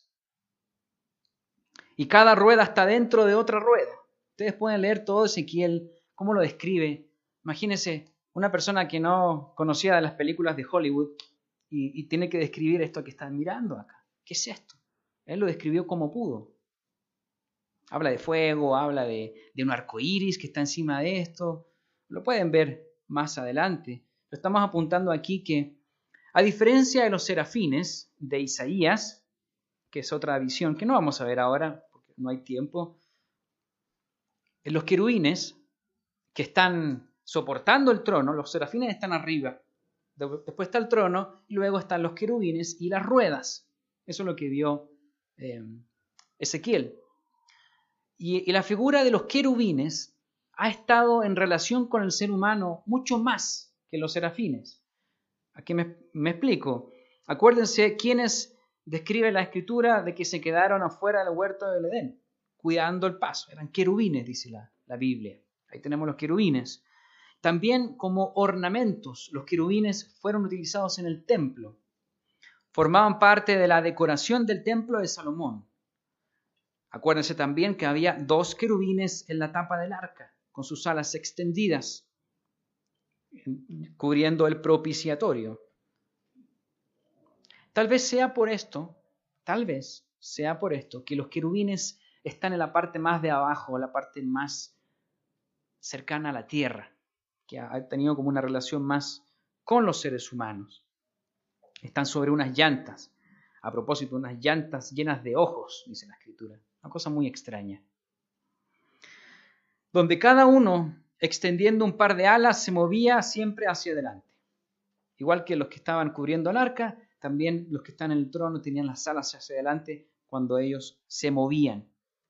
Y cada rueda está dentro de otra rueda. Ustedes pueden leer todo Ezequiel, cómo lo describe. Imagínense una persona que no conocía de las películas de Hollywood y tiene que describir esto que están mirando acá. ¿Qué es esto? Él lo describió como pudo. Habla de fuego, habla de un arco iris que está encima de esto. Lo pueden ver más adelante. Lo estamos apuntando aquí que, a diferencia de los serafines de Isaías, que es otra visión que no vamos a ver ahora porque no hay tiempo, los querubines que están soportando el trono, los serafines están arriba, después está el trono y luego están los querubines y las ruedas. Eso es lo que vio Ezequiel. Y la figura de los querubines ha estado en relación con el ser humano mucho más que los serafines. Aquí me explico. Acuérdense quiénes describe la Escritura de que se quedaron afuera del huerto del Edén, cuidando el paso. Eran querubines, dice la Biblia. Ahí tenemos los querubines. También como ornamentos, los querubines fueron utilizados en el templo. Formaban parte de la decoración del templo de Salomón. Acuérdense también que había 2 querubines en la tapa del arca, con sus alas extendidas, cubriendo el propiciatorio. Tal vez sea por esto que los querubines están en la parte más de abajo, la parte más cercana a la tierra, que ha tenido como una relación más con los seres humanos. Están sobre unas llantas. A propósito, unas llantas llenas de ojos, dice la Escritura. Una cosa muy extraña. Donde cada uno, extendiendo un par de alas, se movía siempre hacia adelante. Igual que los que estaban cubriendo el arca, también los que están en el trono tenían las alas hacia adelante cuando ellos se movían.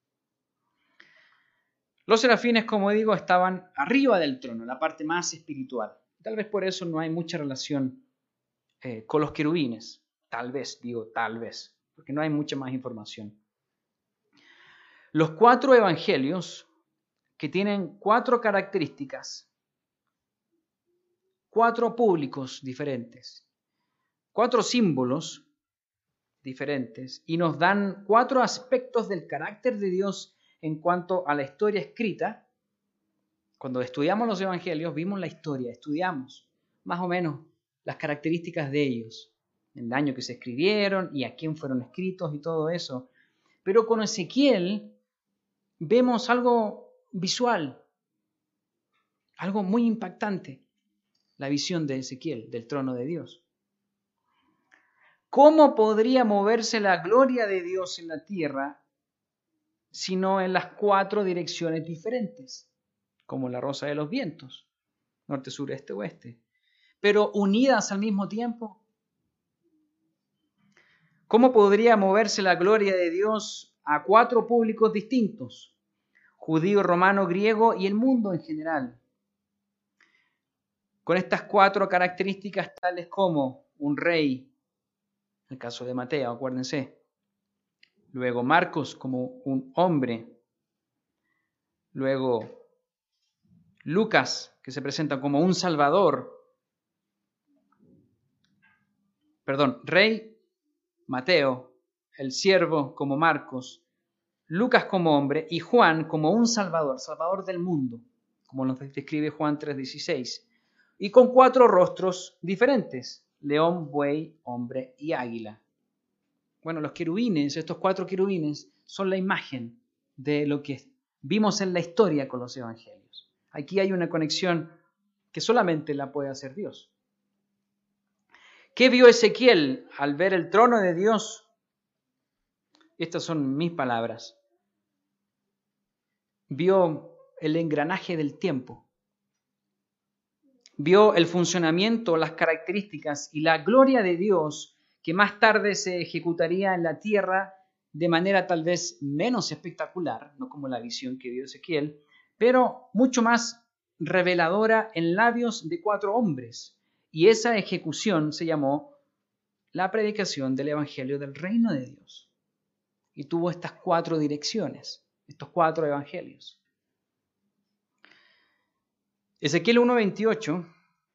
Los serafines, como digo, estaban arriba del trono, la parte más espiritual. Tal vez por eso no hay mucha relación con los querubines. Tal vez, porque no hay mucha más información. Los 4 evangelios, que tienen 4 características, 4 públicos diferentes, 4 símbolos diferentes, y nos dan 4 aspectos del carácter de Dios en cuanto a la historia escrita. Cuando estudiamos los evangelios, vimos la historia, estudiamos más o menos las características de ellos, el año que se escribieron y a quién fueron escritos y todo eso. Pero con Ezequiel vemos algo visual, algo muy impactante, la visión de Ezequiel del trono de Dios. ¿Cómo podría moverse la gloria de Dios en la tierra sino en las 4 direcciones diferentes, como la rosa de los vientos, norte, sur, este, oeste, pero unidas al mismo tiempo? ¿Cómo podría moverse la gloria de Dios a 4 públicos distintos, judío, romano, griego y el mundo en general, con estas 4 características tales como un rey, en el caso de Mateo, acuérdense, luego Marcos como un hombre, luego Lucas, que se presenta como un salvador, rey, Mateo, el siervo como Marcos, Lucas como hombre y Juan como un Salvador, Salvador del mundo, como nos describe Juan 3:16, y con 4 rostros diferentes: león, buey, hombre y águila. Bueno, los querubines, estos 4 querubines, son la imagen de lo que vimos en la historia con los evangelios. Aquí hay una conexión que solamente la puede hacer Dios. ¿Qué vio Ezequiel al ver el trono de Dios? Estas son mis palabras. Vio el engranaje del tiempo. Vio el funcionamiento, las características y la gloria de Dios que más tarde se ejecutaría en la tierra de manera tal vez menos espectacular, no como la visión que vio Ezequiel, pero mucho más reveladora en labios de 4 hombres. Y esa ejecución se llamó la predicación del Evangelio del Reino de Dios. Y tuvo estas 4 direcciones, estos 4 evangelios. Ezequiel 1:28,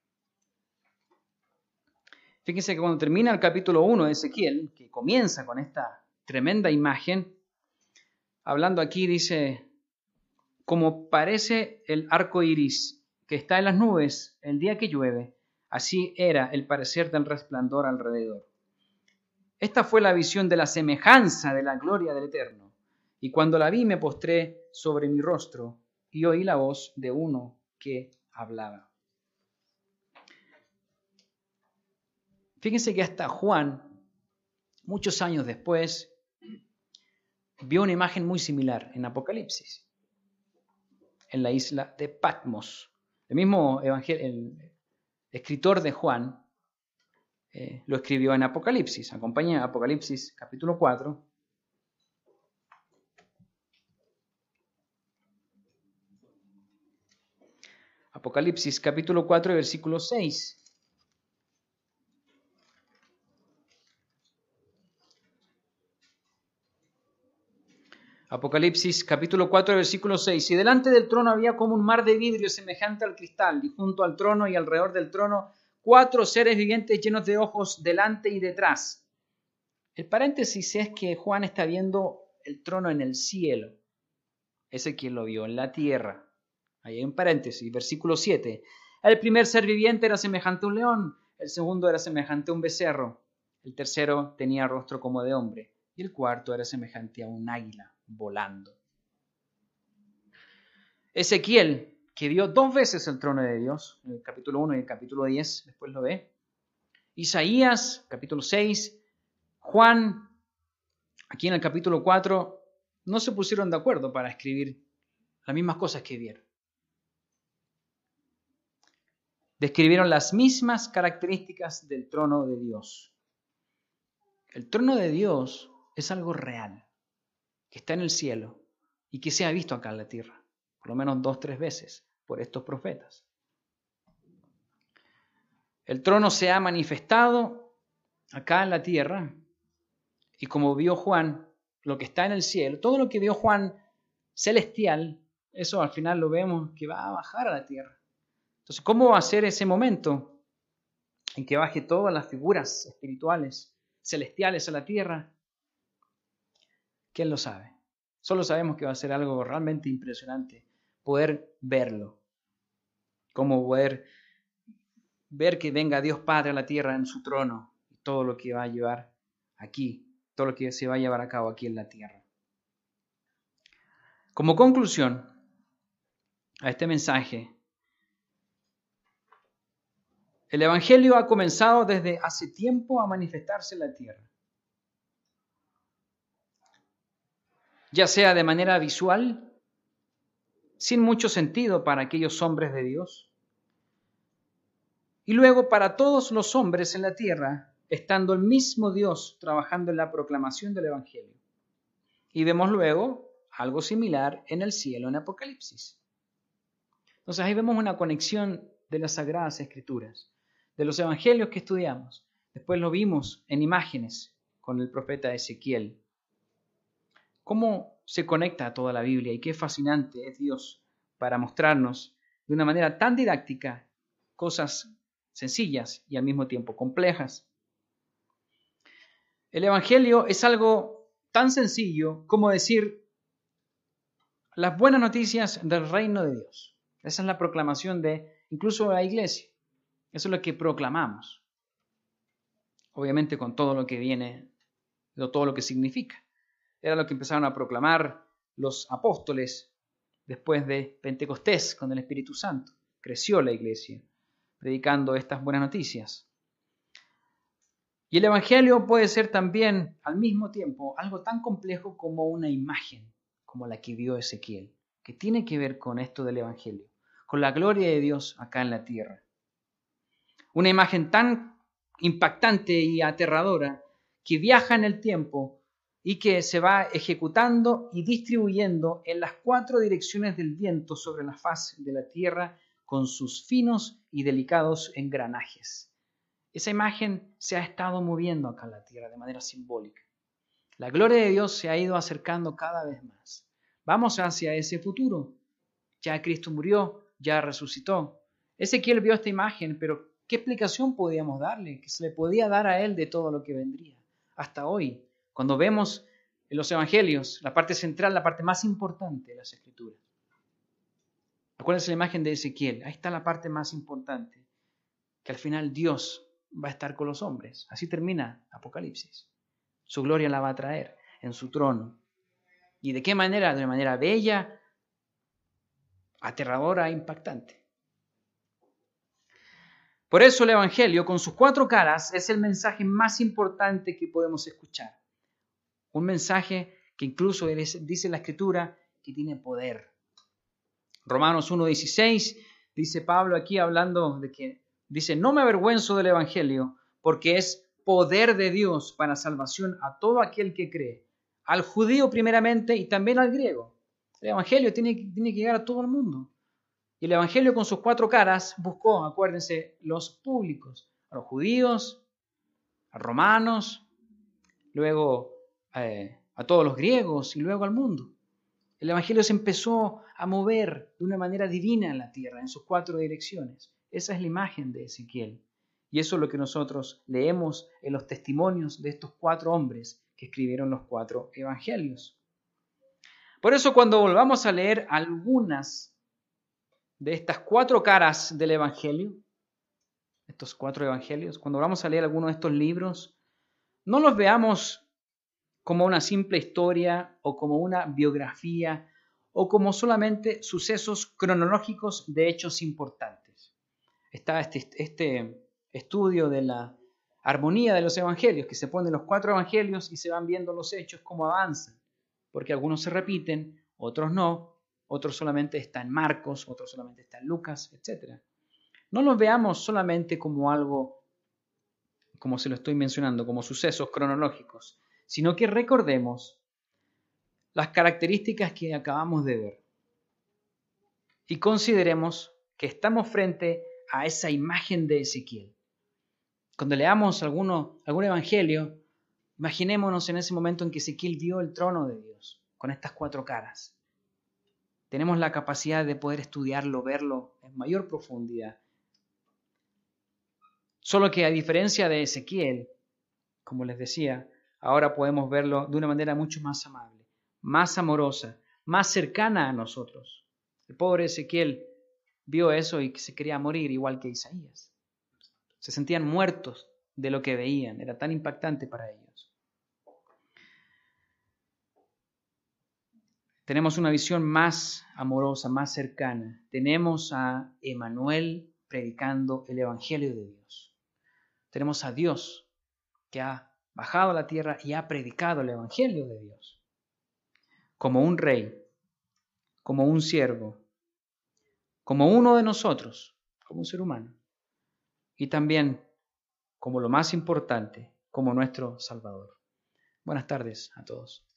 fíjense que cuando termina el capítulo 1 de Ezequiel, que comienza con esta tremenda imagen, hablando aquí dice: como parece el arco iris que está en las nubes el día que llueve, así era el parecer del resplandor alrededor. Esta fue la visión de la semejanza de la gloria del Eterno. Y cuando la vi me postré sobre mi rostro y oí la voz de uno que hablaba. Fíjense que hasta Juan, muchos años después, vio una imagen muy similar en Apocalipsis, en la isla de Patmos. El mismo el escritor de Juan lo escribió en Apocalipsis. Acompaña Apocalipsis capítulo 4. Apocalipsis capítulo 4, versículo 6. Apocalipsis capítulo 4, versículo 6. Y delante del trono había como un mar de vidrio semejante al cristal, y junto al trono y alrededor del trono 4 seres vivientes llenos de ojos delante y detrás. El paréntesis es que Juan está viendo el trono en el cielo. Ezequiel lo vio en la tierra. Ahí hay un paréntesis, versículo 7. El primer ser viviente era semejante a un león, el segundo era semejante a un becerro, el tercero tenía rostro como de hombre, y el cuarto era semejante a un águila volando. Ezequiel, que vio 2 veces el trono de Dios, en el capítulo 1 y el capítulo 10, después lo ve. Isaías, capítulo 6. Juan, aquí en el capítulo 4, no se pusieron de acuerdo para escribir las mismas cosas que vieron. Describieron las mismas características del trono de Dios. El trono de Dios es algo real, que está en el cielo y que se ha visto acá en la tierra, por lo menos 2 o 3 veces por estos profetas. El trono se ha manifestado acá en la tierra y como vio Juan, lo que está en el cielo, todo lo que vio Juan celestial, eso al final lo vemos que va a bajar a la tierra. Entonces, ¿cómo va a ser ese momento en que baje todas las figuras espirituales, celestiales a la tierra? ¿Quién lo sabe? Solo sabemos que va a ser algo realmente impresionante, poder verlo, como poder ver que venga Dios Padre a la tierra en su trono y todo lo que va a llevar aquí, todo lo que se va a llevar a cabo aquí en la tierra. Como conclusión a este mensaje, el Evangelio ha comenzado desde hace tiempo a manifestarse en la tierra. Ya sea de manera visual, sin mucho sentido para aquellos hombres de Dios, y luego para todos los hombres en la tierra, estando el mismo Dios trabajando en la proclamación del Evangelio. Y vemos luego algo similar en el cielo, en Apocalipsis. Entonces ahí vemos una conexión de las Sagradas Escrituras, de los Evangelios que estudiamos. Después lo vimos en imágenes con el profeta Ezequiel. ¿Cómo se conecta a toda la Biblia? Y qué fascinante es Dios para mostrarnos de una manera tan didáctica cosas sencillas y al mismo tiempo complejas. El Evangelio es algo tan sencillo como decir las buenas noticias del reino de Dios. Esa es la proclamación de incluso la iglesia. Eso es lo que proclamamos. Obviamente con todo lo que viene, todo lo que significa. Era lo que empezaron a proclamar los apóstoles después de Pentecostés con el Espíritu Santo. Creció la iglesia predicando estas buenas noticias. Y el Evangelio puede ser también al mismo tiempo algo tan complejo como una imagen, como la que vio Ezequiel, que tiene que ver con esto del Evangelio, con la gloria de Dios acá en la tierra. Una imagen tan impactante y aterradora que viaja en el tiempo y que se va ejecutando y distribuyendo en las 4 direcciones del viento sobre la faz de la tierra con sus finos y delicados engranajes. Esa imagen se ha estado moviendo acá en la tierra de manera simbólica. La gloria de Dios se ha ido acercando cada vez más. Vamos hacia ese futuro. Ya Cristo murió, ya resucitó. Ezequiel vio esta imagen, pero ¿qué explicación podíamos darle? ¿Qué se le podía dar a él de todo lo que vendría? Hasta hoy, cuando vemos en los evangelios, la parte central, la parte más importante de las Escrituras. Acuérdense la imagen de Ezequiel. Ahí está la parte más importante, que al final Dios va a estar con los hombres. Así termina Apocalipsis. Su gloria la va a traer en su trono. ¿Y de qué manera? De una manera bella, aterradora e impactante. Por eso el Evangelio, con sus 4 caras, es el mensaje más importante que podemos escuchar. Un mensaje que incluso dice la Escritura que tiene poder. Romanos 1:16 dice Pablo aquí hablando de que dice, no me avergüenzo del Evangelio porque es poder de Dios para salvación a todo aquel que cree, al judío primeramente y también al griego. El Evangelio tiene que llegar a todo el mundo. Y el Evangelio con sus 4 caras buscó, acuérdense, los públicos, a los judíos, a romanos, luego a todos los griegos y luego al mundo. El Evangelio se empezó a mover de una manera divina en la tierra, en sus 4 direcciones. Esa es la imagen de Ezequiel. Y eso es lo que nosotros leemos en los testimonios de estos 4 hombres que escribieron los 4 evangelios. Por eso cuando volvamos a leer algunas de estas 4 caras del Evangelio, estos 4 evangelios, cuando vamos a leer alguno de estos libros, no los veamos como una simple historia o como una biografía o como solamente sucesos cronológicos de hechos importantes. Está este estudio de la armonía de los evangelios, que se ponen los 4 evangelios y se van viendo los hechos cómo avanzan, porque algunos se repiten, otros no, otros solamente están en Marcos, otros solamente están en Lucas, etc. No los veamos solamente como algo, como se lo estoy mencionando, como sucesos cronológicos, sino que recordemos las características que acabamos de ver y consideremos que estamos frente a esa imagen de Ezequiel. Cuando leamos algún evangelio, imaginémonos en ese momento en que Ezequiel vio el trono de Dios con estas 4 caras. Tenemos la capacidad de poder estudiarlo, verlo en mayor profundidad. Solo que a diferencia de Ezequiel, como les decía, ahora podemos verlo de una manera mucho más amable, más amorosa, más cercana a nosotros. El pobre Ezequiel vio eso y se quería morir igual que Isaías. Se sentían muertos de lo que veían, era tan impactante para ellos. Tenemos una visión más amorosa, más cercana. Tenemos a Emmanuel predicando el Evangelio de Dios. Tenemos a Dios que ha bajado a la tierra y ha predicado el Evangelio de Dios. Como un rey, como un siervo, como uno de nosotros, como un ser humano. Y también, como lo más importante, como nuestro Salvador. Buenas tardes a todos.